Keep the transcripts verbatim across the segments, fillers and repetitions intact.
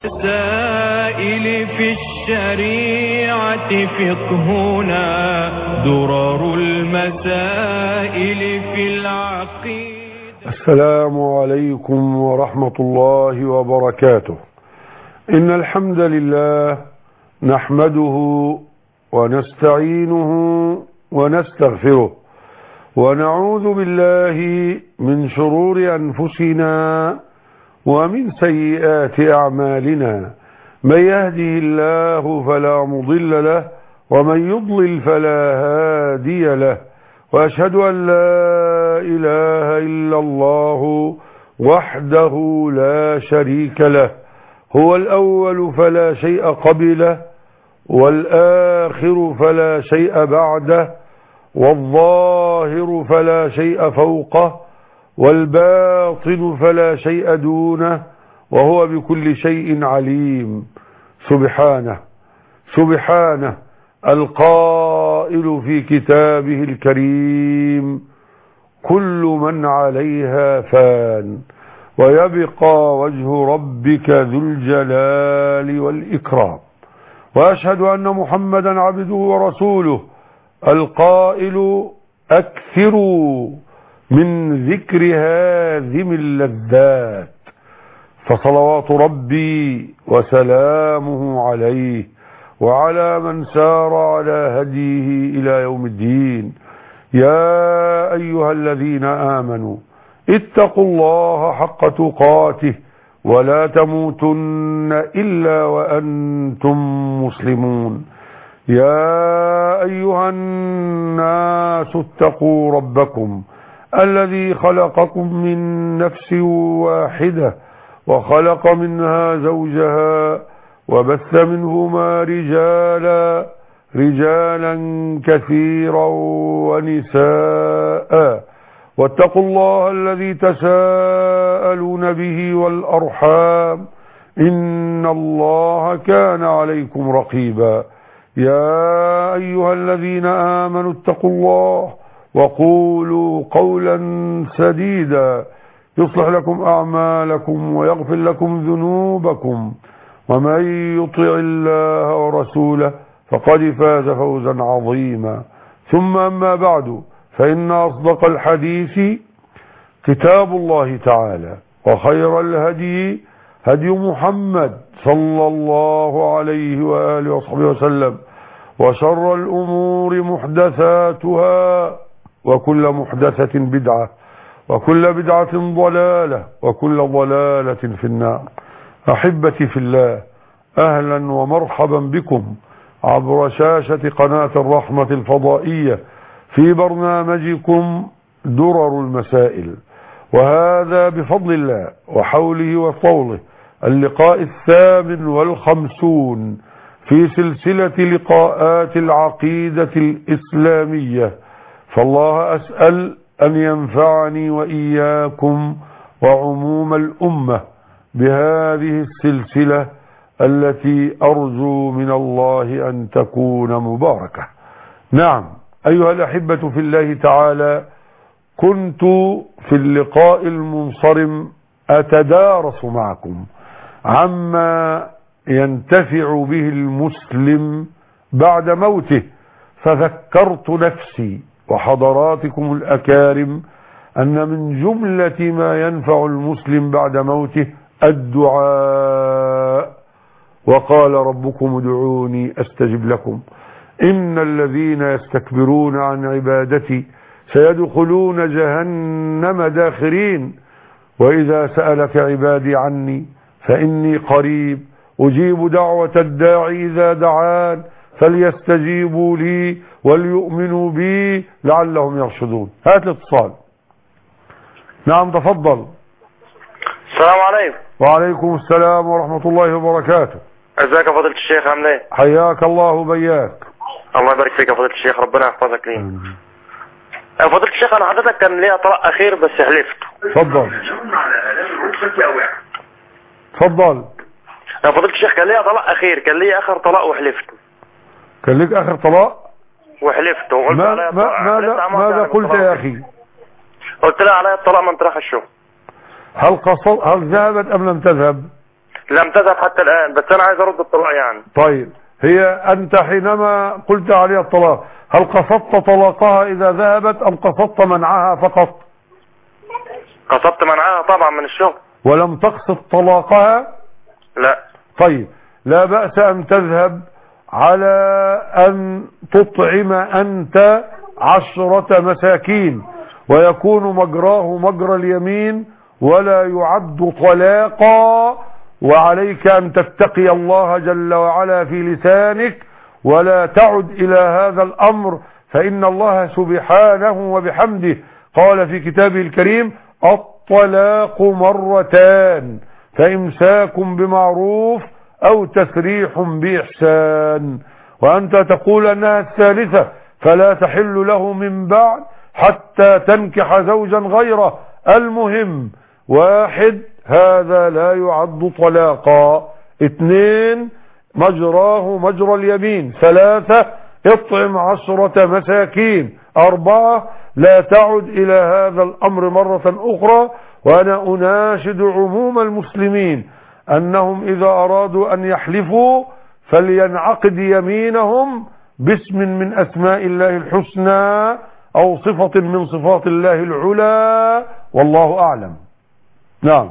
مسائل في الشريعة فقهنا درر المسائل في العقيدة. السلام عليكم ورحمة الله وبركاته. إن الحمد لله نحمده ونستعينه ونستغفره ونعوذ بالله من شرور أنفسنا ومن سيئات أعمالنا. من يهده الله فلا مضل له ومن يضلل فلا هادي له، وأشهد أن لا إله إلا الله وحده لا شريك له، هو الأول فلا شيء قبله والآخر فلا شيء بعده والظاهر فلا شيء فوقه والباطن فلا شيء دونه، وهو بكل شيء عليم. سبحانه سبحانه القائل في كتابه الكريم: كل من عليها فان ويبقى وجه ربك ذو الجلال والإكرام. وأشهد أن محمدا عبده ورسوله القائل: أكثروا من ذكر هاذم اللذات، فصلوات ربي وسلامه عليه وعلى من سار على هديه إلى يوم الدين. يا أيها الذين آمنوا اتقوا الله حق تقاته ولا تموتن إلا وأنتم مسلمون. يا أيها الناس اتقوا ربكم الذي خلقكم من نفس واحدة وخلق منها زوجها وبث منهما رجالا رجالا كثيرا ونساء، واتقوا الله الذي تساءلون به والأرحام إن الله كان عليكم رقيبا. يا أيها الذين آمنوا اتقوا الله وقولوا قولا سديدا يصلح لكم أعمالكم ويغفر لكم ذنوبكم، ومن يطع الله ورسوله فقد فاز فوزا عظيما. ثم أما بعد، فإن أصدق الحديث كتاب الله تعالى، وخير الهدي هدي محمد صلى الله عليه وآله وصحبه وسلم، وشر الأمور محدثاتها وكل محدثة بدعة وكل بدعة ضلالة وكل ضلالة في النار. أحبتي في الله، أهلا ومرحبا بكم عبر شاشة قناة الرحمة الفضائية في برنامجكم درر المسائل، وهذا بفضل الله وحوله وطوله اللقاء الثامن والخمسون في سلسلة لقاءات العقيدة الإسلامية. فالله أسأل أن ينفعني وإياكم وعموم الأمة بهذه السلسلة التي أرجو من الله أن تكون مباركة. نعم أيها الأحبة في الله تعالى، كنت في اللقاء المنصرم أتدارس معكم عما ينتفع به المسلم بعد موته، فذكرت نفسي وحضراتكم الأكارم أن من جملة ما ينفع المسلم بعد موته الدعاء. وقال ربكم ادعوني أستجب لكم إن الذين يستكبرون عن عبادتي سيدخلون جهنم داخرين. وإذا سألك عبادي عني فإني قريب أجيب دعوة الداعي إذا دعان فليستجيبوا لي وليؤمنوا بي لعلهم يرشدون. هات الاتصال. نعم تفضل. السلام عليكم. وعليكم السلام ورحمة الله وبركاته. ازيك يا فضيلة الشيخ، عامل ايه؟ حياك الله بياك. الله يبارك فيك يا فضيلة الشيخ، ربنا يحفظك لي. يا فضيلة الشيخ انا حضرتك كان ليا طلاق اخير بس حلفت. تفضل تفضل. يا فضيلة الشيخ كان ليا طلاق اخير، كان ليا اخر طلاق وحلفت. كان ليك اخر طلاق؟ وحلفت وقلت ما عليا ما ماذا ماذا قلت يا اخي؟ قلت لها عليا الطلاق من طرح الشغل. هل قصر هل ذهبت ام لم تذهب؟ لم تذهب حتى الآن، بس أنا عايز أرد الطلاق يعني. طيب، هي أنت حينما قلت عليها الطلاق هل قصدت طلاقها إذا ذهبت أم قصدت منعها فقط؟ قصدت منعها طبعا من الشغل. ولم تقصد طلاقها؟ لا. طيب، لا بأس أن تذهب على أن تطعم أنت عشرة مساكين ويكون مجراه مجرى اليمين ولا يعد طلاقا، وعليك أن تتقي الله جل وعلا في لسانك ولا تعد إلى هذا الأمر، فإن الله سبحانه وبحمده قال في كتابه الكريم: الطلاق مرتان فإمساك بمعروف أو تسريح بإحسان، وأنت تقول أنها الثالثة فلا تحل له من بعد حتى تنكح زوجا غيره. المهم، واحد، هذا لا يعد طلاقا. اثنين، مجراه مجرى اليمين. ثلاثة، اطعم عشرة مساكين. أربعة، لا تعد إلى هذا الأمر مرة أخرى. وأنا أناشد عموم المسلمين أنهم إذا أرادوا أن يحلفوا فلينعقد يمينهم باسم من أسماء الله الحسنى أو صفة من صفات الله العلى، والله أعلم. نعم.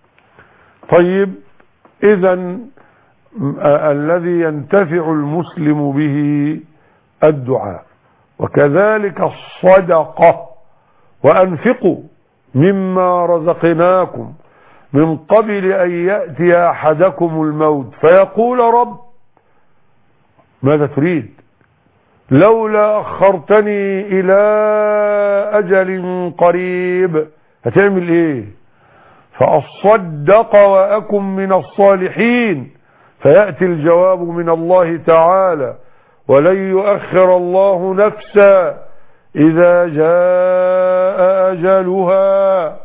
طيب، إذن الذي ينتفع المسلم به الدعاء، وكذلك الصدقة. وأنفقوا مما رزقناكم من قبل أن يأتي أحدكم الموت فيقول: رب ماذا تريد؟ لولا أخرتني إلى أجل قريب. هتعمل إيه؟ فأصدق وأكن من الصالحين. فيأتي الجواب من الله تعالى: ولن يؤخر الله نفسا إذا جاء أجلها.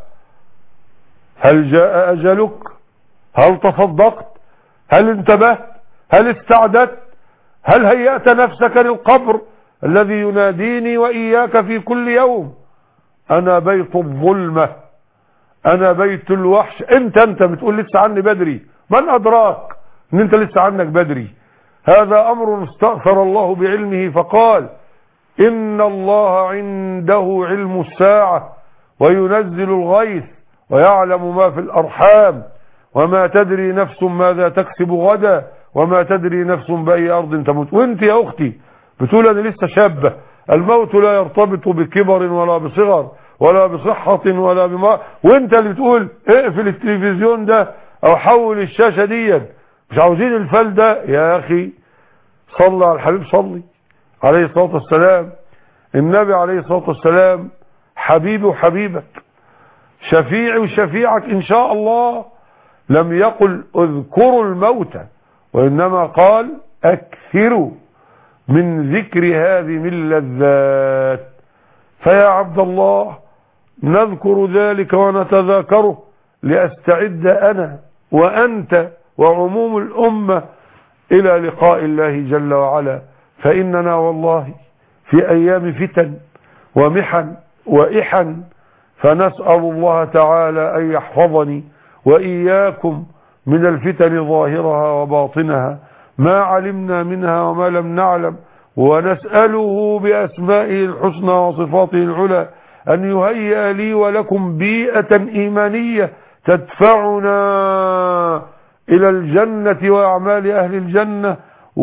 هل جاء أجلك؟ هل تصدقت؟ هل انتبهت؟ هل استعدت؟ هل هيأت نفسك للقبر الذي يناديني وإياك في كل يوم؟ أنا بيت الظلمة، أنا بيت الوحش. انت انت بتقول لسه عني بدري. من أدراك ان انت لسه عنك بدري؟ هذا أمر استغفر الله بعلمه فقال: إن الله عنده علم الساعة وينزل الغيث ويعلم ما في الأرحام وما تدري نفس ماذا تكسب غدا وما تدري نفس بأي أرض تموت. وانت يا أختي بتقول أنا لسه شابة. الموت لا يرتبط بكبر ولا بصغر ولا بصحة ولا بما، وانت اللي بتقول اقفل التلفزيون ده او حول الشاشة دي، مش عاوزين الفل ده. يا أخي صلى على الحبيب، صلي عليه الصلاة والسلام. النبي عليه الصلاة والسلام حبيبي وحبيبك، شفيعي وشفيعك إن شاء الله. لم يقل اذكروا الموت، وإنما قال أكثروا من ذكر هذه من اللذات. فيا عبد الله نذكر ذلك ونتذاكره لأستعد أنا وأنت وعموم الأمة إلى لقاء الله جل وعلا. فإننا والله في أيام فتن ومحن وإحن، فنسأل الله تعالى أن يحفظني وإياكم من الفتن ظاهرها وباطنها ما علمنا منها وما لم نعلم، ونسأله بأسمائه الحسنى وصفاته العلى أن يهيئ لي ولكم بيئة إيمانية تدفعنا إلى الجنة وأعمال أهل الجنة،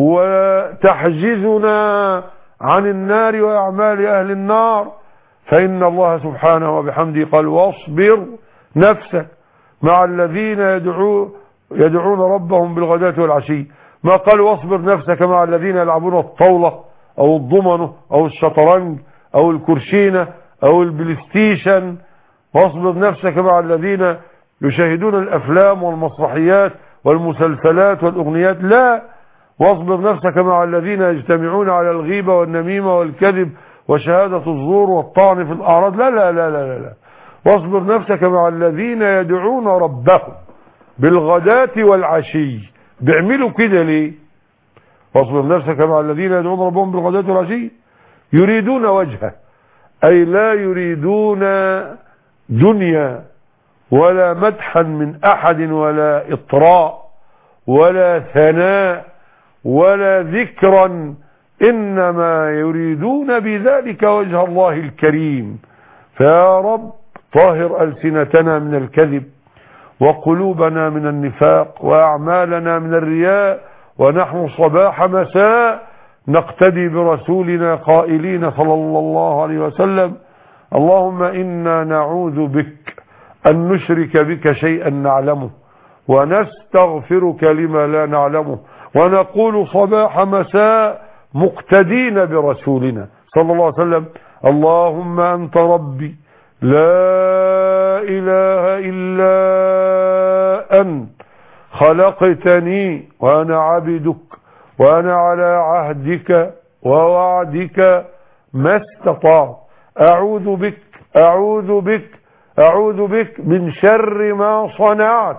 وتحجزنا عن النار وأعمال أهل النار. فإن الله سبحانه وبحمده قال: واصبر نفسك مع الذين يدعو يدعون ربهم بالغداة والعشي. ما قال واصبر نفسك مع الذين يلعبون الطاولة أو الضمنة أو الشطرنج أو الكرشينة أو البلايستيشن. واصبر نفسك مع الذين يشاهدون الأفلام والمسرحيات والمسلسلات والأغنيات. لا، واصبر نفسك مع الذين يجتمعون على الغيبة والنميمة والكذب وشهادة الزور والطعن في الأعراض. لا لا لا لا لا. واصبر نفسك مع الذين يدعون ربهم بالغداة والعشي. بيعملوا كده ليه؟ واصبر نفسك مع الذين يدعون ربهم بالغداة والعشي يريدون وجهه، أي لا يريدون دنيا ولا مدحا من أحد ولا إطراء ولا ثناء ولا ذكرا، إنما يريدون بذلك وجه الله الكريم. فيا رب طهر ألسنتنا من الكذب، وقلوبنا من النفاق، وأعمالنا من الرياء، ونحن صباح مساء نقتدي برسولنا قائلين صلى الله عليه وسلم: اللهم إنا نعوذ بك أن نشرك بك شيئا نعلمه، ونستغفرك لما لا نعلمه، ونقول صباح مساء مقتدين برسولنا صلى الله عليه وسلم: اللهم أنت ربي لا إله إلا أنت، خلقتني وأنا عبدك، وأنا على عهدك ووعدك ما استطعت، أعوذ بك أعوذ بك أعوذ بك من شر ما صنعت،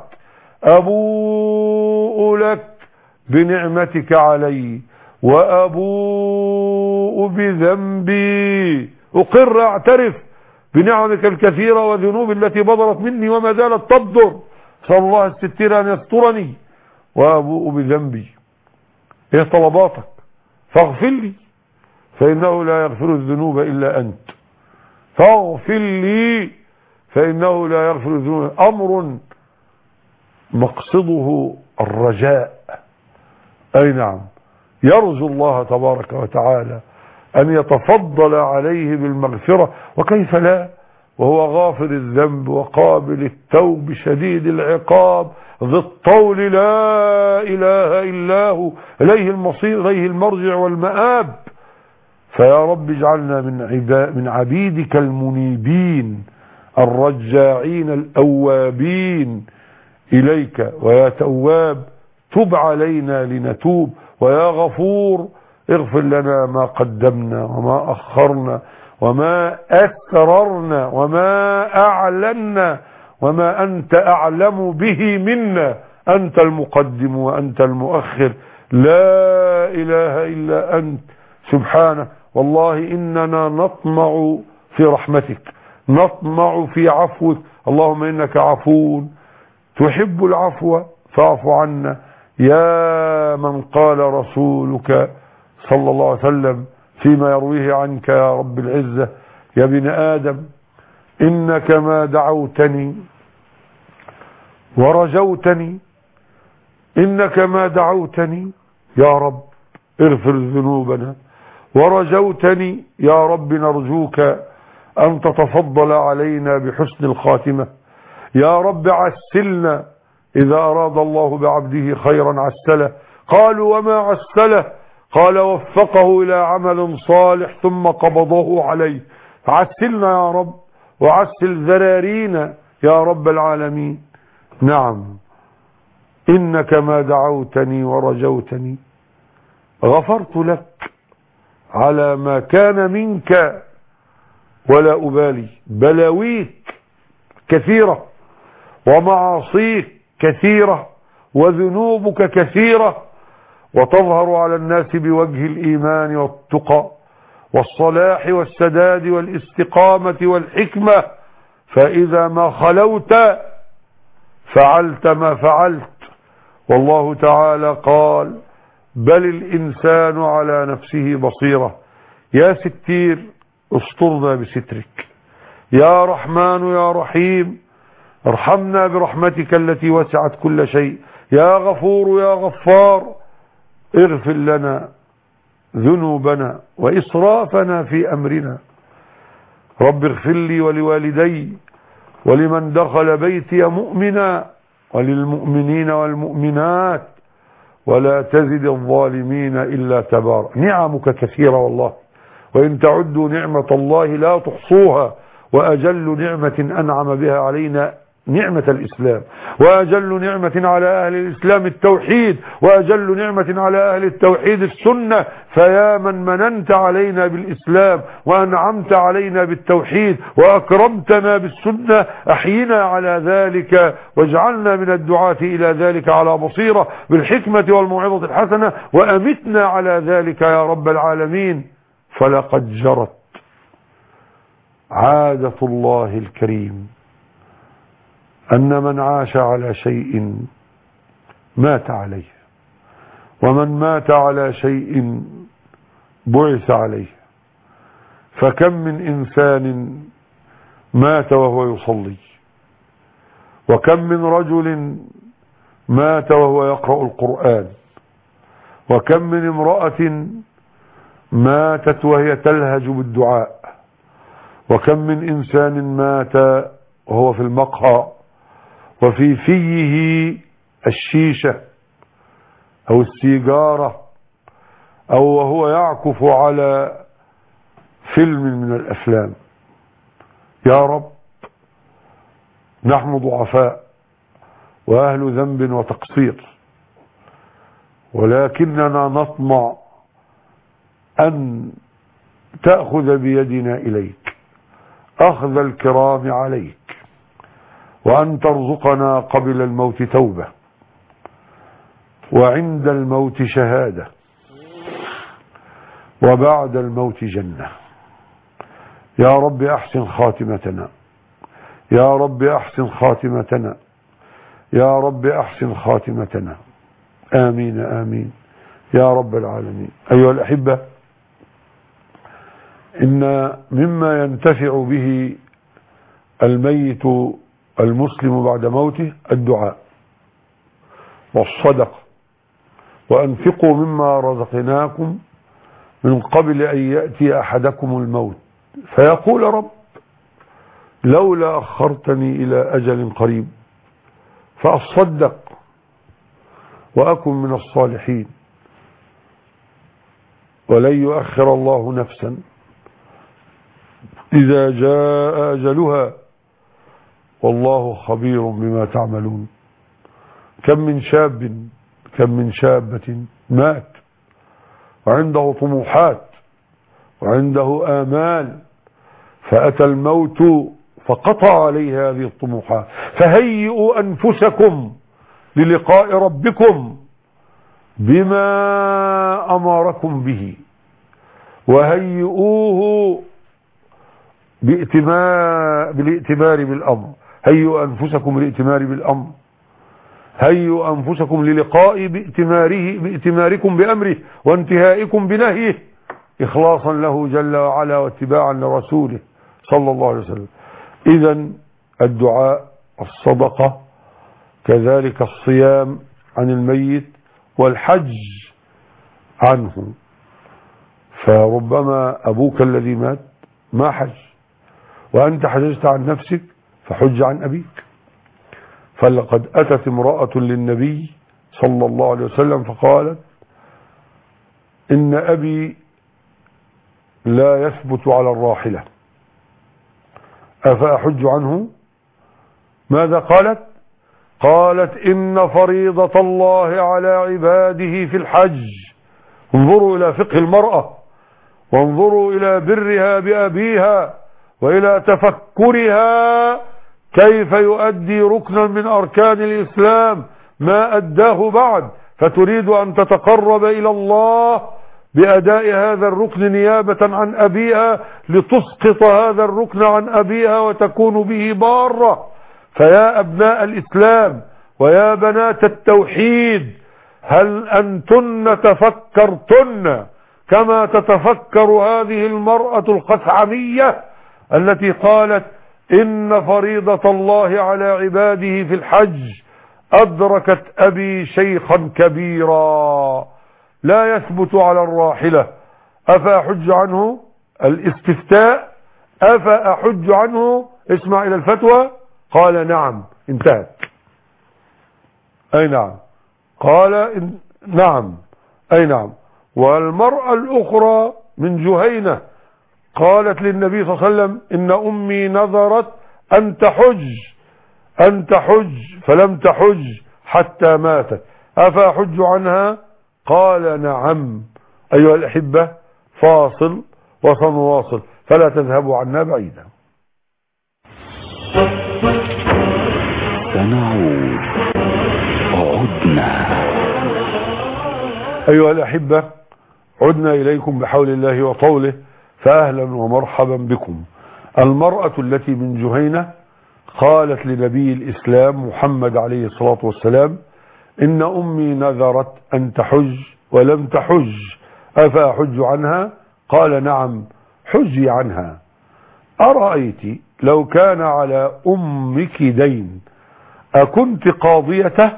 أبوء لك بنعمتك علي وأبوء بذنبي، أقر أعترف بنعمك الكثيرة وذنوب التي بدرت مني وما زالت تبدر، صلى الله الستير أن يسترني، وأبوء بذنبي. إيه طلباتك؟ فاغفر لي فإنه لا يغفر الذنوب إلا أنت، فاغفر لي فإنه لا يغفر الذنوب. أمر مقصده الرجاء، أي نعم، يرجو الله تبارك وتعالى أن يتفضل عليه بالمغفرة، وكيف لا وهو غافر الذنب وقابل التوب شديد العقاب ذي الطول، لا إله إلا هو، إليه المصير إليه المرجع والمآب. فيا رب اجعلنا من من عبيدك المنيبين الرجاعين الأوابين إليك، ويا تواب تب علينا لنتوب، ويا غفور اغفر لنا ما قدمنا وما أخرنا وما أسررنا وما أعلنا وما أنت أعلم به منا، أنت المقدم وأنت المؤخر، لا إله إلا أنت سبحانه. والله إننا نطمع في رحمتك، نطمع في عفوك، اللهم إنك عفو تحب العفو فاعف عنا. يا من قال رسولك صلى الله عليه وسلم فيما يرويه عنك يا رب العزة: يا ابن آدم إنك ما دعوتني ورجوتني إنك ما دعوتني يا رب اغفر ذنوبنا، ورجوتني يا رب نرجوك أن تتفضل علينا بحسن الخاتمة، يا رب عسلنا، إذا أراد الله بعبده خيرا عسله. قالوا وما عسله؟ قال وفقه إلى عمل صالح ثم قبضه عليه. عسلنا يا رب، وعسل ذرارينا يا رب العالمين. نعم، إنك ما دعوتني ورجوتني غفرت لك على ما كان منك ولا أبالي. بلاويك كثيرة ومعاصيك كثيرة وذنوبك كثيرة، وتظهر على الناس بوجه الإيمان والتقى والصلاح والسداد والاستقامة والحكمة، فإذا ما خلوت فعلت ما فعلت. والله تعالى قال: بل الإنسان على نفسه بصيرة. يا ستير استرنا بسترك، يا رحمن يا رحيم ارحمنا برحمتك التي وسعت كل شيء، يا غفور يا غفار اغفر لنا ذنوبنا وإسرافنا في أمرنا. رب اغفر لي ولوالدي ولمن دخل بيتي مؤمنا وللمؤمنين والمؤمنات ولا تزد الظالمين إلا تبارا. نعمك كثيرة والله، وإن تعدوا نعمة الله لا تحصوها، وأجل نعمة أنعم بها علينا نعمة الإسلام، وأجل نعمة على أهل الإسلام التوحيد، وأجل نعمة على أهل التوحيد السنة. فيا من مننت علينا بالإسلام وأنعمت علينا بالتوحيد وأكرمتنا بالسنة، أحينا على ذلك واجعلنا من الدعاة إلى ذلك على بصيرة بالحكمة والموعظة الحسنة، وأمتنا على ذلك يا رب العالمين. فلقد جرت عادة الله الكريم أن من عاش على شيء مات عليه، ومن مات على شيء بعث عليه. فكم من إنسان مات وهو يصلي، وكم من رجل مات وهو يقرأ القرآن، وكم من امرأة ماتت وهي تلهج بالدعاء، وكم من إنسان مات وهو في المقهى وفي فيه الشيشة أو السيجارة، أو وهو يعكف على فيلم من الأفلام. يا رب، نحن ضعفاء وأهل ذنب وتقصير، ولكننا نطمع أن تأخذ بيدنا إليك أخذ الكرام عليك، وأن ترزقنا قبل الموت توبة، وعند الموت شهادة، وبعد الموت جنة. يا رب أحسن خاتمتنا، يا رب أحسن خاتمتنا، يا رب أحسن خاتمتنا. آمين آمين يا رب العالمين. أيها الأحبة، إن مما ينتفع به الميت المسلم بعد موته الدعاء والصدقة. وأنفقوا مما رزقناكم من قبل أن يأتي أحدكم الموت فيقول رب لولا أخرتني إلى أجل قريب فأصدق وأكن من الصالحين. ولن يؤخر الله نفسا إذا جاء أجلها والله خبير بما تعملون. كم من شاب كم من شابة مات وعنده طموحات وعنده آمال، فأتى الموت فقطع عليه هذه الطموحات. فهيئوا أنفسكم للقاء ربكم بما أمركم به، وهيئوه بائتمار بالائتمار بالأمر. هيئوا أنفسكم للائتمار بالأمر، هيئوا أنفسكم للقاء بائتماره بائتماركم بأمره وانتهائكم بنهيه، إخلاصا له جل وعلا واتباعا لرسوله صلى الله عليه وسلم. إذن الدعاء، الصدقة، كذلك الصيام عن الميت، والحج عنه. فربما أبوك الذي مات ما حج، وأنت حججت عن نفسك فحج عن أبيك. فلقد أتت امرأة للنبي صلى الله عليه وسلم فقالت إن أبي لا يثبت على الراحلة أفأحج عنه؟ ماذا قالت؟ قالت إن فريضة الله على عباده في الحج. انظروا إلى فقه المرأة، وانظروا إلى برها بأبيها، وإلى تفكرها كيف يؤدي ركنا من أركان الإسلام ما أداه بعد، فتريد أن تتقرب إلى الله بأداء هذا الركن نيابة عن أبيها لتسقط هذا الركن عن أبيها وتكون به بارة. فيا أبناء الإسلام ويا بنات التوحيد، هل أنتن تفكرتن كما تتفكر هذه المرأة الخثعمية التي قالت إن فريضة الله على عباده في الحج أدركت أبي شيخا كبيرا لا يثبت على الراحلة أفأحج عنه؟ الاستفتاء أفأحج عنه؟ اسمع إلى الفتوى. قال نعم، انتهت. أي نعم، قال إن نعم، أي نعم. والمرأة الأخرى من جهينة قالت للنبي صلى الله عليه وسلم إن أمي نذرت أن تحج أن تحج فلم تحج حتى ماتت أفأحج عنها؟ قال نعم. أيها الأحبة، فاصل وسنواصل فلا تذهبوا عنا بعيدا. سنعود. عدنا. أيها الأحبة، عدنا إليكم بحول الله وطوله، فأهلا ومرحبا بكم. المرأة التي من جهينة قالت لنبي الإسلام محمد عليه الصلاة والسلام إن أمي نذرت أن تحج ولم تحج أفأحج عنها؟ قال نعم حجي عنها. أرأيت لو كان على أمك دين أكنت قاضيته؟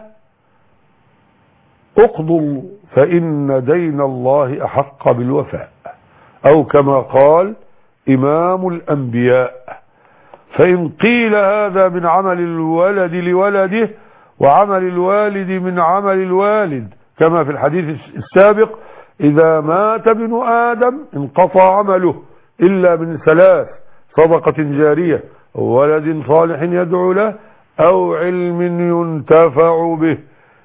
اقضوا فإن دين الله أحق بالوفاء، أو كما قال إمام الأنبياء. فإن قيل هذا من عمل الولد لولده وعمل الوالد من عمل الوالد، كما في الحديث السابق إذا مات ابن آدم انقطع عمله إلا من ثلاث: صدقة جارية أو ولد صالح يدعو له أو علم ينتفع به.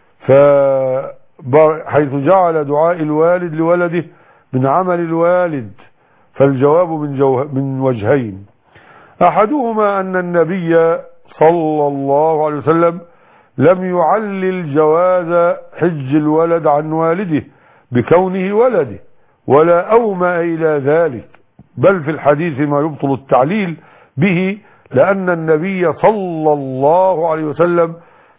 فحيث جعل دعاء الوالد لولده من عمل الوالد، فالجواب من, جو... من وجهين: أحدهما أن النبي صلى الله عليه وسلم لم يعلل جواز حج الولد عن والده بكونه ولده ولا أومأ إلى ذلك، بل في الحديث ما يبطل التعليل به، لأن النبي صلى الله عليه وسلم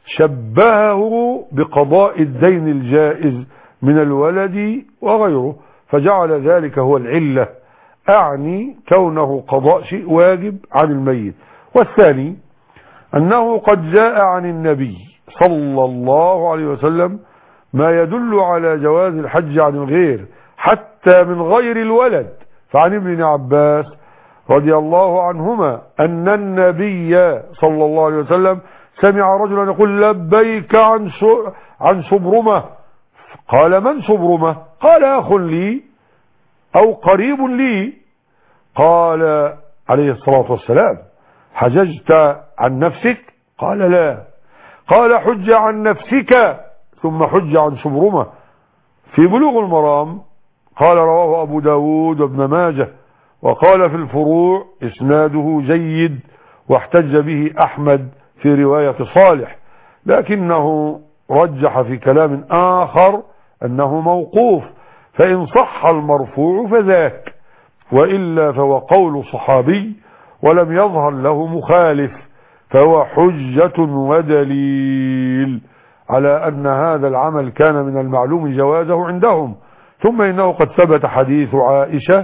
شبهه بقضاء الدين الجائز من الولد وغيره، فجعل ذلك هو العلة، أعني كونه قضاء شيء واجب عن الميت. والثاني أنه قد جاء عن النبي صلى الله عليه وسلم ما يدل على جواز الحج عن الغير حتى من غير الولد، فعن ابن عباس رضي الله عنهما أن النبي صلى الله عليه وسلم سمع رجلا يقول لبيك عن عن شبرمة، قال من شبرمة؟ قال أخ لي أو قريب لي. قال عليه الصلاة والسلام حججت عن نفسك؟ قال لا. قال حج عن نفسك ثم حج عن شبرمة. في بلوغ المرام قال رواه أبو داود وابن ماجه، وقال في الفروع إسناده جيد، واحتج به أحمد في رواية صالح، لكنه رجح في كلام آخر أنه موقوف، فإن صح المرفوع فذاك، وإلا فهو قول صحابي ولم يظهر له مخالف، فهو حجة ودليل على أن هذا العمل كان من المعلوم جوازه عندهم. ثم إنه قد ثبت حديث عائشة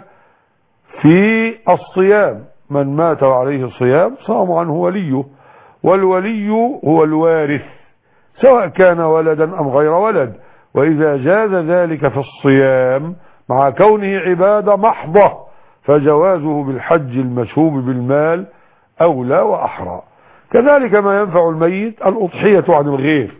في الصيام: من مات وعليه الصيام صام عنه وليه، والولي هو الوارث سواء كان ولدا أم غير ولد. وإذا جاز ذلك في الصيام مع كونه عبادة محضة فجوازه بالحج المشهوب بالمال أولى وأحرى. كذلك ما ينفع الميت الأضحية عن الغير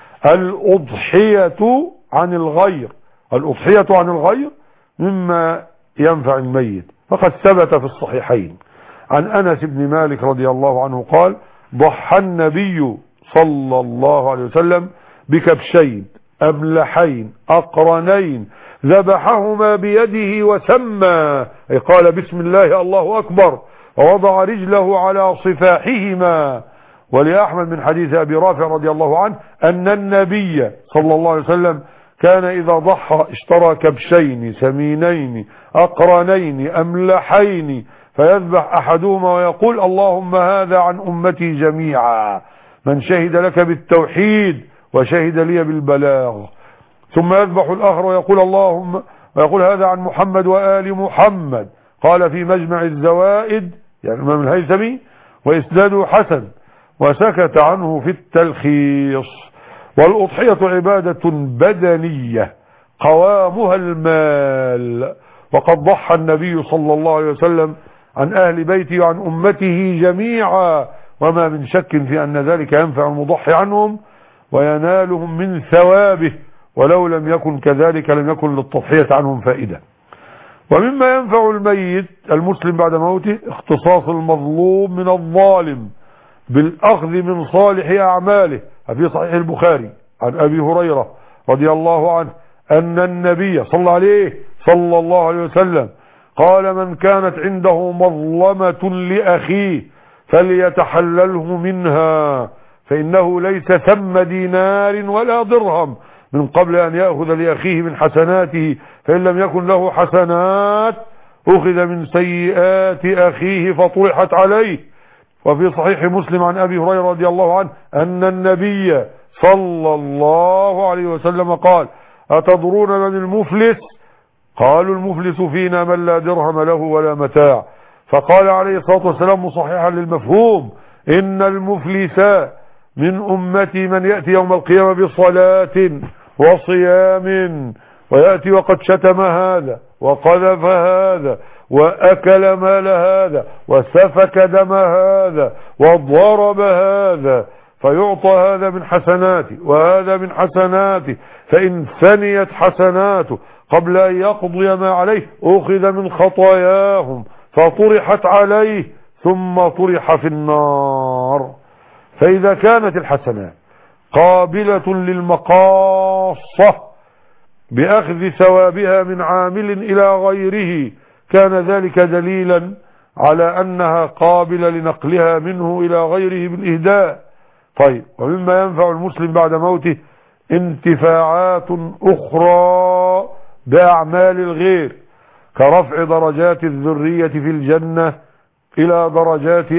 الأضحية عن الغير الأضحية عن الغير مما ينفع الميت، فقد ثبت في الصحيحين عن أنس بن مالك رضي الله عنه قال: ضحى النبي صلى الله عليه وسلم بكبشين أملحين أقرنين ذبحهما بيده وسمى، أي قال بسم الله الله أكبر، ووضع رجله على صفاحهما. ولأحمد من حديث أبي رافع رضي الله عنه أن النبي صلى الله عليه وسلم كان إذا ضحى اشترى كبشين سمينين أقرنين أملحين فيذبح أحدهما ويقول: اللهم هذا عن أمتي جميعا، من شهد لك بالتوحيد وشهد لي بالبلاغ. ثم يذبح الآخر ويقول: اللهم ويقول هذا عن محمد وآل محمد. قال في مجمع الزوائد يعني الإمام الهيثمي وإسناده حسن، وسكت عنه في التلخيص. والأضحية عبادة بدنية قوامها المال، وقد ضحى النبي صلى الله عليه وسلم عن أهل بيته وعن أمته جميعا، وما من شك في أن ذلك ينفع المضحي عنهم وينالهم من ثوابه، ولو لم يكن كذلك لم يكن للتضحية عنهم فائدة. ومما ينفع الميت المسلم بعد موته اختصاص المظلوم من الظالم بالأخذ من صالح أعماله. في صحيح البخاري عن أبي هريرة رضي الله عنه أن النبي صلى الله عليه صلى الله عليه وسلم قال: من كانت عنده مظلمة لأخيه فليتحلله منها، فإنه ليس ثم دينار ولا درهم من قبل أن يأخذ لأخيه من حسناته، فإن لم يكن له حسنات أخذ من سيئات أخيه فطرحت عليه. وفي صحيح مسلم عن أبي هريرة رضي الله عنه أن النبي صلى الله عليه وسلم قال: أتدرون من المفلس؟ قالوا: المفلس فينا من لا درهم له ولا متاع. فقال عليه الصلاة والسلام مصححا للمفهوم: إن المفلس من أمتي من يأتي يوم القيامة بصلاة وصيام ويأتي وقد شتم هذا وقذف هذا وأكل مال هذا وسفك دم هذا وضرب هذا، فيعطى هذا من حسناته وهذا من حسناته، فإن ثنيت حسناته قبل أن يقضي ما عليه أخذ من خطاياهم فطرحت عليه ثم طرح في النار. فإذا كانت الحسنات قابلة للمقاصة بأخذ ثوابها من عامل إلى غيره كان ذلك دليلا على أنها قابلة لنقلها منه إلى غيره بالإهداء. طيب، ومما ينفع المسلم بعد موته انتفاعات أخرى بأعمال الغير كرفع درجات الذرية في الجنة إلى درجات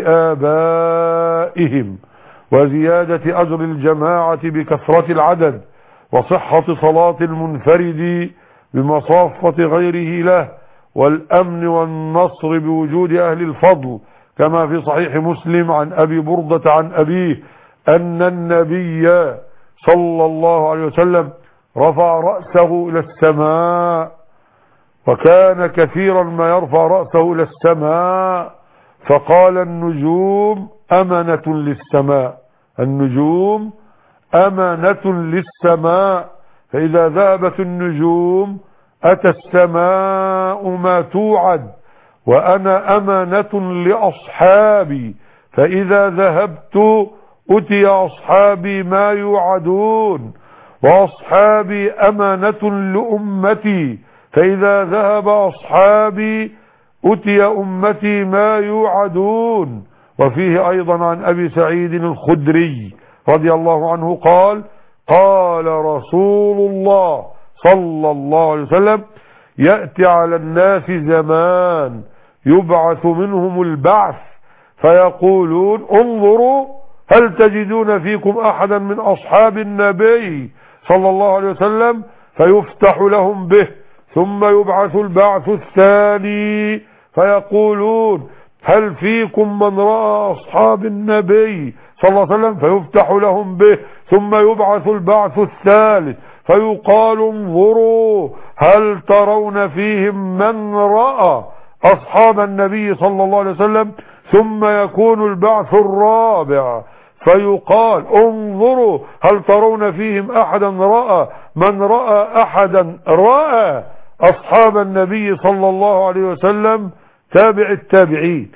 آبائهم، وزيادة أجر الجماعة بكثرة العدد، وصحة صلاة المنفرد بمصافة غيره له، والأمن والنصر بوجود أهل الفضل، كما في صحيح مسلم عن أبي بردة عن أبيه أن النبي صلى الله عليه وسلم رفع رأسه إلى السماء، وكان كثيرا ما يرفع رأسه إلى السماء، فقال: النجوم أمنة للسماء، النجوم أمنة للسماء، فإذا ذهبت النجوم أتى السماء ما توعد، وأنا أمنة لأصحابي، فإذا ذهبت أتي أصحابي ما يوعدون، وأصحابي أمانة لأمتي، فإذا ذهب أصحابي أتي أمتي ما يوعدون. وفيه أيضا عن أبي سعيد الخدري رضي الله عنه قال: قال رسول الله صلى الله عليه وسلم: يأتي على الناس زمان يبعث منهم البعث فيقولون: انظروا هل تجدون فيكم أحدا من أصحاب النبي صلى الله عليه وسلم، فيفتح لهم به، ثم يبعث البعث الثاني فيقولون: هل فيكم من رأى أصحاب النبي صلى الله عليه وسلم، فيفتح لهم به، ثم يبعث البعث الثالث فيقال: انظروا هل ترون فيهم من رأى أصحاب النبي صلى الله عليه وسلم، ثم يكون البعث الرابع فيقال: انظروا هل ترون فيهم أحدا رأى من رأى أحدا رأى أصحاب النبي صلى الله عليه وسلم، تابع التابعين،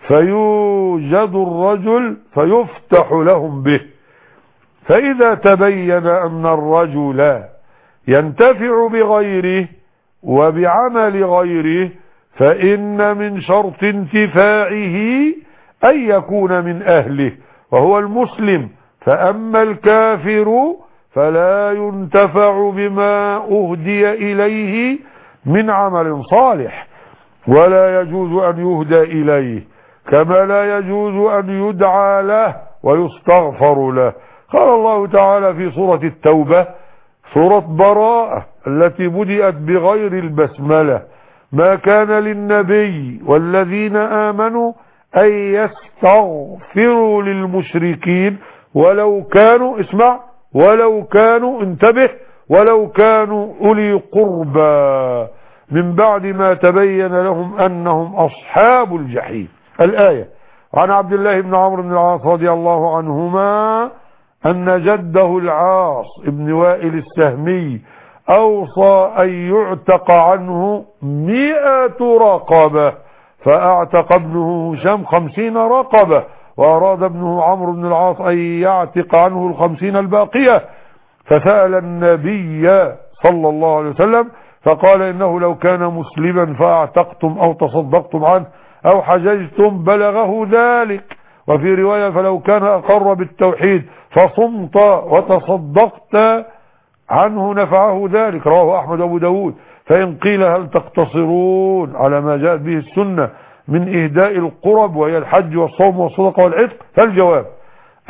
فيوجد الرجل فيفتح لهم به، فإذا تبين أن الرجل ينتفع بغيره وبعمل غيره فإن من شرط انتفاعه أن يكون من أهله وهو المسلم، فأما الكافر فلا ينتفع بما أهدي إليه من عمل صالح، ولا يجوز أن يهدى إليه، كما لا يجوز أن يدعى له ويستغفر له. قال الله تعالى في سورة التوبة، سورة براءة التي بدأت بغير البسملة: ما كان للنبي والذين آمنوا أن يستغفروا للمشركين ولو كانوا، اسمع، ولو كانوا، انتبه، ولو كانوا أولي قربى من بعد ما تبين لهم أنهم أصحاب الجحيم. الآية. عن عبد الله بن عمرو بن العاص رضي الله عنهما أن جده العاص ابن وائل السهمي أوصى أن يعتق عنه مئة رقبة، فأعتق ابنه هشام خمسين رقبة، وأراد ابنه عمرو بن العاص أن يعتق عنه الخمسين الباقية، فسأل النبي صلى الله عليه وسلم فقال: إنه لو كان مسلما فأعتقتم أو تصدقتم عنه أو حججتم بلغه ذلك. وفي رواية: فلو كان أقر بالتوحيد فصمت وتصدقت عنه نفعه ذلك. رواه أحمد وأبو داود. فإن قيل: هل تقتصرون على ما جاءت به السنة من إهداء القرب وهي الحج والصوم والصدقة والعتق؟ فالجواب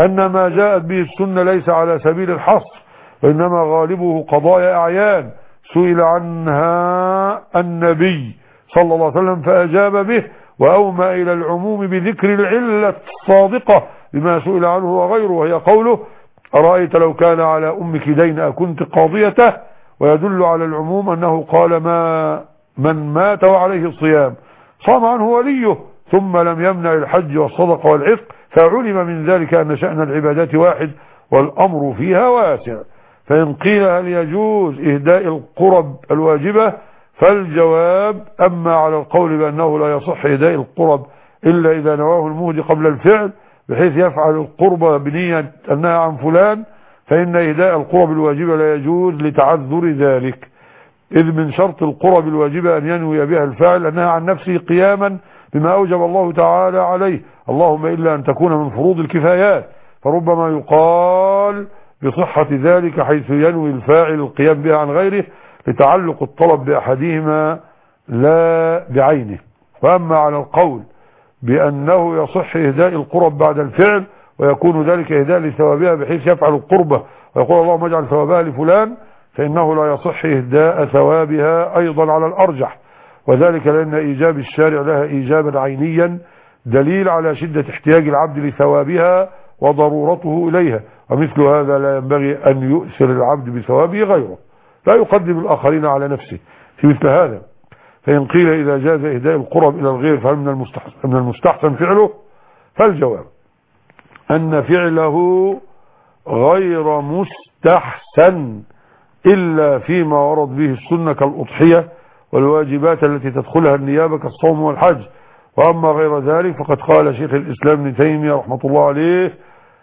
أن ما جاءت به السنة ليس على سبيل الحصر، وإنما غالبه قضايا أعيان سئل عنها النبي صلى الله عليه وسلم فأجاب به، وأومى إلى العموم بذكر العلة الصادقة بما سئل عنه وغيره، وهي قوله أرأيت لو كان على أمك دين أكنت قاضيته، ويدل على العموم أنه قال ما من مات وعليه الصيام صام عنه وليه ثم لم يمنع الحج والصدقة والعتق، فعلم من ذلك أن شأن العبادات واحد والأمر فيها واسع. فإن قيل هل يجوز إهداء القرب الواجبة، فالجواب أما على القول بأنه لا يصح إهداء القرب إلا إذا نواه المهدي قبل الفعل بحيث يفعل القربة بنية أنها عن فلان، فإن إهداء القرب الواجبة لا يجوز لتعذر ذلك، إذ من شرط القرب الواجبة أن ينوي بها الفاعل أنها عن نفسه قياما بما أوجب الله تعالى عليه، اللهم إلا أن تكون من فروض الكفايات، فربما يقال بصحة ذلك حيث ينوي الفاعل القيام بها عن غيره لتعلق الطلب بأحدهما لا بعينه. وأما على القول بأنه يصح إهداء القرب بعد الفعل ويكون ذلك إهداء لثوابها بحيث يفعل القربة ويقول اللهم اجعل ثوابها لفلان، فإنه لا يصح إهداء ثوابها أيضا على الأرجح، وذلك لأن إيجاب الشارع لها إيجابا عينيا دليل على شدة احتياج العبد لثوابها وضرورته إليها، ومثل هذا لا ينبغي أن يؤثر العبد بثوابه غيره، لا يقدم الآخرين على نفسه في مثل هذا. فإن قيل إذا جاز إهداء القرب إلى الغير فهل من المستحسن, من المستحسن فعله، فالجواب أن فعله غير مستحسن إلا فيما ورد به السنة كالأضحية والواجبات التي تدخلها النيابة كالصوم والحج، وأما غير ذلك فقد قال شيخ الإسلام ابن تيمية رحمة الله عليه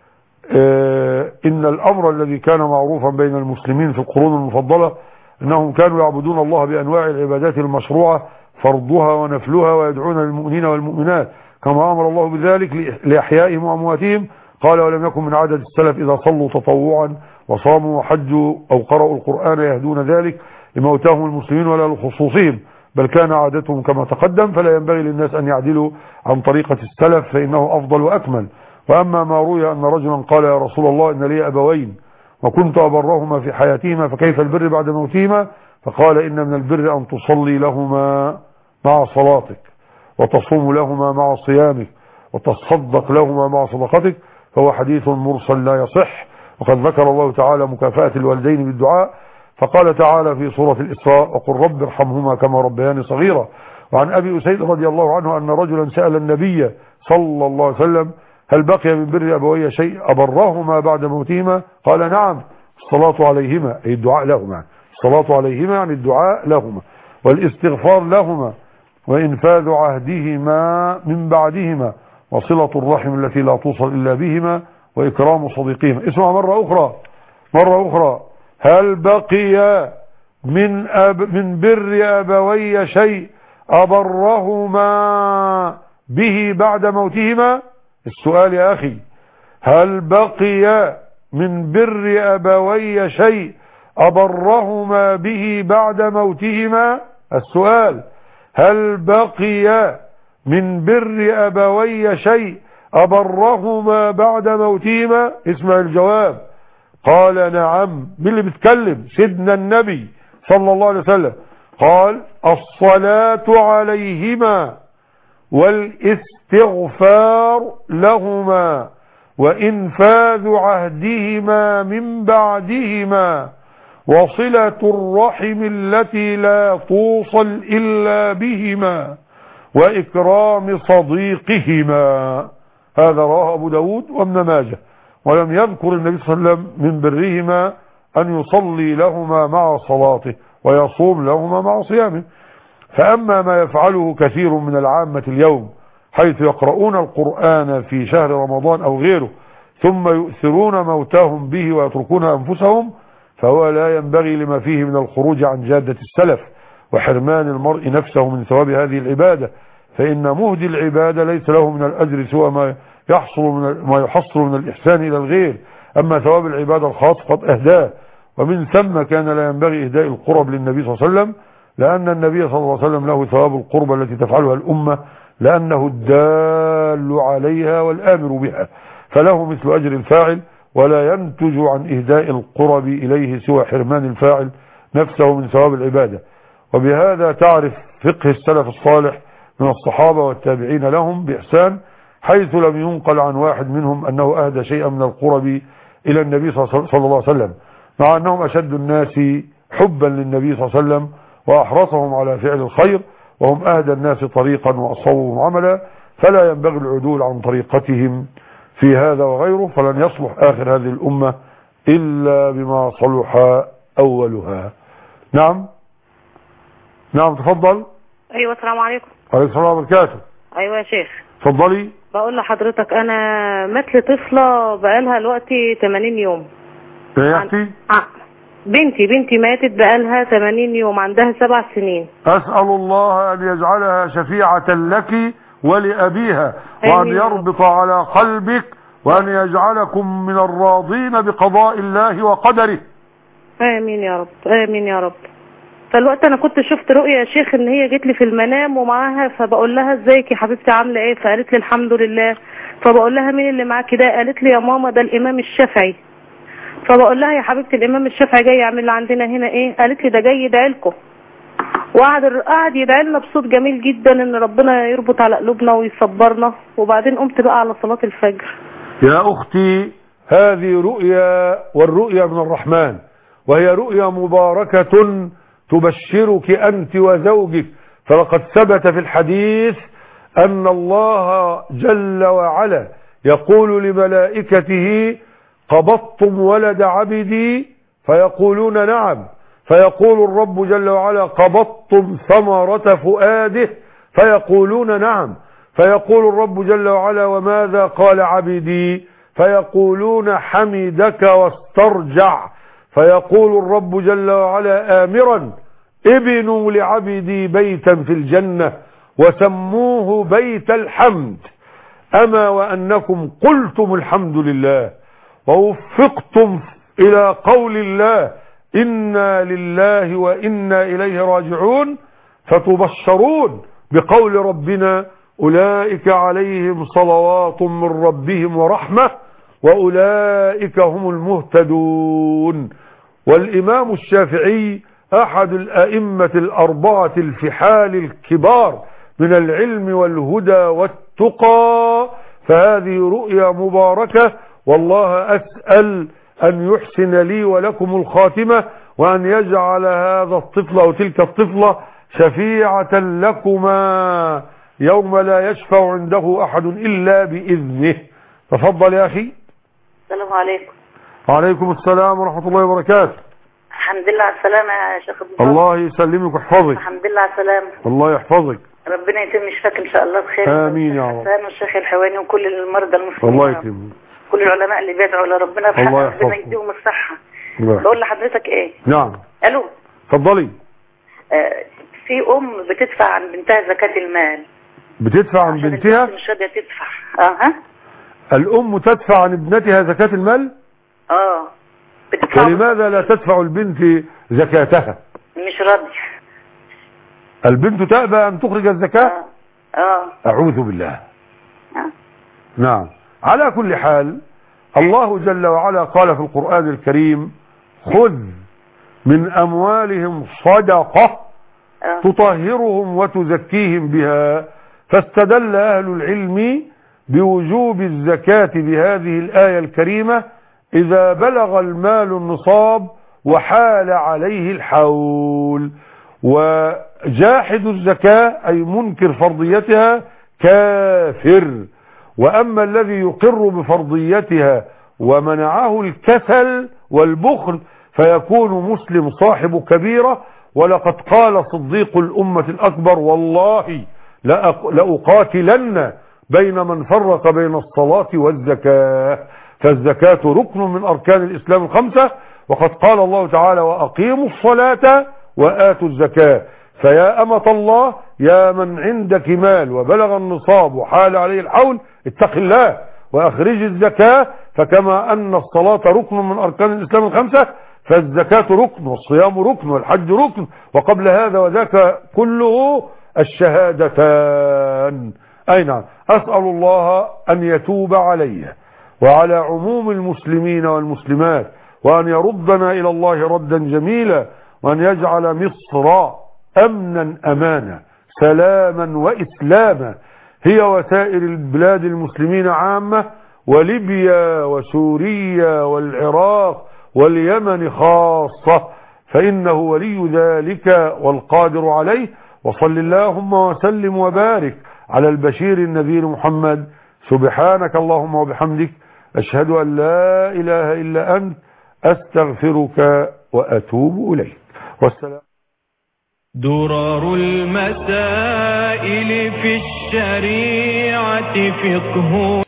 اه إن الأمر الذي كان معروفا بين المسلمين في القرون المفضلة أنهم كانوا يعبدون الله بأنواع العبادات المشروعة فرضها ونفلها ويدعون للمؤمنين والمؤمنات كما أمر الله بذلك لأحيائهم وأمواتهم، قال ولم يكن من عدد السلف إذا صلوا تطوعا وصاموا وحجوا أو قرأوا القرآن يهدون ذلك لموتاهم المسلمين ولا لخصوصهم، بل كان عادتهم كما تقدم، فلا ينبغي للناس أن يعدلوا عن طريقة السلف فإنه أفضل وأكمل. وأما ما روي أن رجلا قال يا رسول الله إن لي أبوين وكنت أبرهما في حياتهما فكيف البر بعد موتهما، فقال إن من البر أن تصلي لهما مع صلاتك وتصوم لهما مع صيامك وتصدق لهما مع صدقتك، فهو حديث مرسل لا يصح. وقد ذكر الله تعالى مكافأة الوالدين بالدعاء فقال تعالى في سورة الإسراء وقل رب ارحمهما كما ربياني صغيرا. وعن أبي أسيد رضي الله عنه أن رجلا سأل النبي صلى الله عليه وسلم هل بقي من بر أبوي شيء أبرهما بعد موتهما، قال نعم الصلاة عليهما أي الدعاء لهما، الصلاة عليهما يعني الدعاء لهما والاستغفار لهما وإنفاذ عهدهما من بعدهما وصلة الرحم التي لا توصل إلا بهما وإكرام صديقهما. اسمع مرة أخرى مرة أخرى هل بقي من, أب من بر أبوي شيء أبرهما به بعد موتهما؟ السؤال يا أخي هل بقي من بر أبوي شيء أبرهما به بعد موتهما؟ السؤال هل بقي من بر أبوي شيء أبرهما بعد موتهما؟ اسمع الجواب. قال نعم. مين اللي بيتكلم؟ سيدنا النبي صلى الله عليه وسلم قال الصلاة عليهما والاستغفار لهما وإنفاذ عهدهما من بعدهما وصلة الرحم التي لا توصل إلا بهما وإكرام صديقهما. هذا رواه أبو داود وابن ماجه. ولم يذكر النبي صلى الله عليه وسلم من برهما أن يصلي لهما مع صلاته ويصوم لهما مع صيامه. فأما ما يفعله كثير من العامة اليوم حيث يقرؤون القرآن في شهر رمضان أو غيره ثم يؤثرون موتاهم به ويتركون أنفسهم، فهو لا ينبغي لما فيه من الخروج عن جادة السلف وحرمان المرء نفسه من ثواب هذه العبادة، فإن مهدي العبادة ليس له من الأجر سوى ما يحصل من ما يحصل من الإحسان إلى الغير، أما ثواب العبادة الخاص قد أهداه، ومن ثم كان لا ينبغي إهداء القرب للنبي صلى الله عليه وسلم، لأن النبي صلى الله عليه وسلم له ثواب القرب التي تفعلها الأمة لأنه الدال عليها والآمر بها، فله مثل أجر الفاعل، ولا ينتج عن إهداء القرب إليه سوى حرمان الفاعل نفسه من ثواب العبادة. وبهذا تعرف فقه السلف الصالح من الصحابة والتابعين لهم بإحسان، حيث لم ينقل عن واحد منهم أنه أهدى شيئا من القرب إلى النبي صلى الله عليه وسلم، مع أنهم أشد الناس حبا للنبي صلى الله عليه وسلم وأحرصهم على فعل الخير، وهم أهدى الناس طريقا وأصوبهم عملا، فلا ينبغي العدول عن طريقتهم في هذا وغيره، فلن يصلح آخر هذه الأمة إلا بما صلح أولها. نعم نعم تفضل. ايوه السلام عليكم. عليكم السلام وبركاته. ايوه يا شيخ. تفضلي. بقول لحضرتك انا مثل طفله بقالها دلوقتي ثمانين يوم. ايه يا اختي؟ عن... بنتي بنتي ماتت بقالها ثمانين يوم، عندها سبع سنين. اسال الله ان يجعلها شفيعة لك ولأبيها، وان يربط على قلبك، وان يجعلكم من الراضين بقضاء الله وقدره. امين يا رب، امين يا رب. فالوقت انا كنت شفت رؤيا يا شيخ ان هي جت لي في المنام ومعاها، فبقول لها ازيك يا حبيبتي عامله ايه؟ فقالت لي الحمد لله. فبقول لها مين اللي معاكي ده؟ قالت لي يا ماما ده الامام الشافعي. فبقول لها يا حبيبتي الامام الشافعي جاي يعمل عندنا هنا ايه؟ قالت لي ده جاي يدعي لكم. وقعد قعد يدعي لنا بصوت جميل جدا ان ربنا يربط على قلوبنا ويصبرنا. وبعدين قمت بقى على صلاه الفجر. يا اختي هذه رؤيا، والرؤيا من الرحمن، وهي رؤيا مباركة تبشرك أنت وزوجك. فلقد ثبت في الحديث أن الله جل وعلا يقول لملائكته قبضتم ولد عبدي؟ فيقولون نعم. فيقول الرب جل وعلا قبضتم ثمرة فؤاده؟ فيقولون نعم. فيقول الرب جل وعلا وماذا قال عبدي؟ فيقولون حمدك واسترجع. فيقول الرب جل وعلا آمرا ابنوا لعبدي بيتا في الجنة وسموه بيت الحمد، أما وأنكم قلتم الحمد لله ووفقتم إلى قول الله إنا لله وإنا إليه راجعون، فتبشرون بقول ربنا أولئك عليهم صلوات من ربهم ورحمة وأولئك هم المهتدون. والإمام الشافعي أحد الأئمة الأربعة الفحال الكبار من العلم والهدى والتقى، فهذه رؤيا مباركة، والله أسأل أن يحسن لي ولكم الخاتمة، وأن يجعل هذا الطفل أو تلك الطفلة شفيعة لكما يوم لا يشفع عنده أحد إلا بإذنه. تفضل يا أخي. السلام عليكم. وعليكم السلام ورحمة الله وبركاته. الحمد لله على السلامة يا شيخ ابو الله يسلمك ويحفظك. الحمد لله على السلامة. الله يحفظك. ربنا يتم شفاك ان شاء الله بخير. امين يا رب. والشيخ الحواني وكل المرضى المسلمين. الله يكرمك. كل العلماء اللي بيدعوا لربنا بحق ربنا يديهم الصحة. بقول لحضرتك ايه؟ نعم. الو. اتفضلي. آه في ام بتدفع عن بنتها زكاة المال. بتدفع عن بنتها؟ مش راضية تدفع. اه ها؟ الام تدفع عن ابنتها زكاة المال؟ اه. ولماذا لا تدفع البنت زكاتها؟ مش راضية. البنت تأبى أن تخرج الزكاة؟ اه, آه. أعوذ بالله. آه. نعم. على كل حال الله جل وعلا قال في القرآن الكريم خذ من أموالهم صدقة آه. تطهرهم وتزكيهم بها، فاستدل أهل العلم بوجوب الزكاة بهذه الآية الكريمة إذا بلغ المال النصاب وحال عليه الحول. وجاحد الزكاة أي منكر فرضيتها كافر، وأما الذي يقر بفرضيتها ومنعه الكسل والبخل فيكون مسلم صاحب كبيرة. ولقد قال صديق الأمة الأكبر والله لأقاتلن بين من فرق بين الصلاة والزكاة، فالزكاة ركن من أركان الإسلام الخمسة، وقد قال الله تعالى وأقيموا الصلاة وآتوا الزكاة. فيا أمة الله يا من عندك مال وبلغ النصاب وحال عليه الحول اتق الله وأخرج الزكاة، فكما أن الصلاة ركن من أركان الإسلام الخمسة فالزكاة ركن والصيام ركن والحج ركن، وقبل هذا وذاك كله الشهادتان. أي نعم. أسأل الله أن يتوب علي وعلى عموم المسلمين والمسلمات، وأن يردنا إلى الله ردا جميلا، وأن يجعل مصر أمنا أمانا سلاما وإسلاما هي وسائر البلاد المسلمين عامة، وليبيا وسوريا والعراق واليمن خاصة، فإنه ولي ذلك والقادر عليه. وصل اللهم وسلم وبارك على البشير النذير محمد. سبحانك اللهم وبحمدك، أشهد أن لا إله إلا أنت، أستغفرك وأتوب إليك. والسلام. درر المسائل في الشريعة فقه